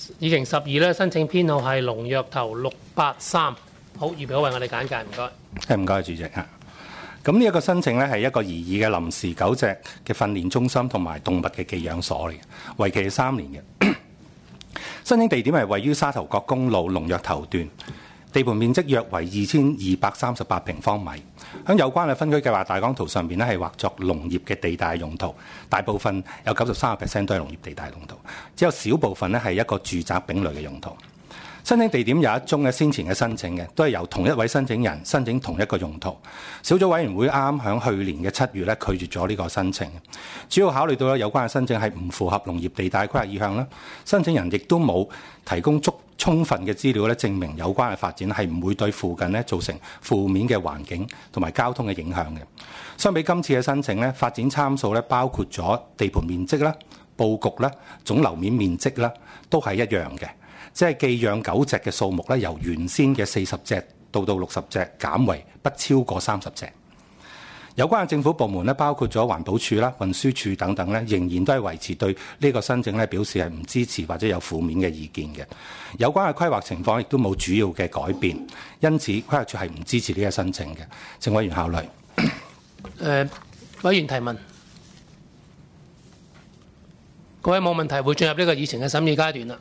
議程12咧，申請編號係龍躍頭683。好，預備好為我哋簡介，唔該。 唔該，主席嚇。咁呢一個申請咧係一個擬議嘅臨時狗隻嘅訓練中心同埋動物嘅寄養所嚟嘅，為期3年嘅。申請地點係位於沙頭角公路龍躍頭段，地盤面積約為2238平方米。喺有關嘅分區計劃大綱圖上邊咧係劃作農業嘅地帶用途，大部分有93% 都係農業地帶用途，只有少部分咧係一個住宅丙類嘅用途。申請地點有一宗嘅先前嘅申請嘅，都係由同一位申請人申請同一個用途。小組委員會啱喺去年嘅7月咧拒絕咗呢個申請，主要考慮到有關嘅申請係唔符合農業地帶規劃意向啦，申請人亦都冇提供充分嘅資料咧，證明有關嘅發展係唔會對附近咧造成負面嘅環境同埋交通嘅影響嘅。相比今次嘅申請咧，發展參數咧包括咗地盤面積啦、佈局啦、總樓面面積啦，都係一樣嘅。即係寄養狗隻嘅數目咧，由原先嘅40隻到60隻，減為不超過30隻。有關嘅政府部門咧，包括咗環保署啦、運輸署等等咧，仍然都係維持對呢個申請咧表示係唔支持或者有負面嘅意見嘅。有關嘅規劃情況亦都冇主要嘅改變，因此規劃署係唔支持呢個申請嘅。請委員考慮。 委員提問。各位冇問題，會進入呢個議程嘅審議階段啦。